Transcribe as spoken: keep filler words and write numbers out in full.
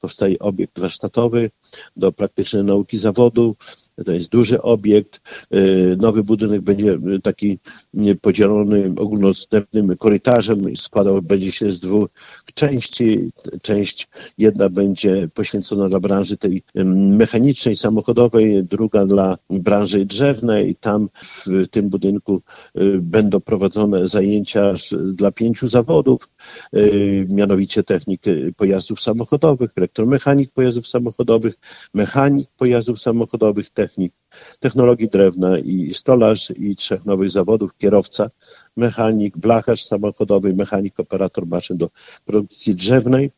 powstaje obiekt warsztatowy do praktycznej nauki zawodu. To jest duży obiekt. Nowy budynek będzie taki podzielony ogólnodostępnym korytarzem. Składał będzie się z dwóch części. Część jedna będzie poświęcona dla branży tej mechanicznej, samochodowej, druga dla branży drzewnej. Tam w tym budynku będą prowadzone zajęcia dla pięciu zawodów, mianowicie technik pojazdów samochodowych, elektromechanik pojazdów samochodowych, mechanik pojazdów samochodowych, technik technologii drewna i stolarz i trzech nowych zawodów: kierowca, mechanik, blacharz samochodowy, mechanik, operator maszyn do produkcji drzewnej.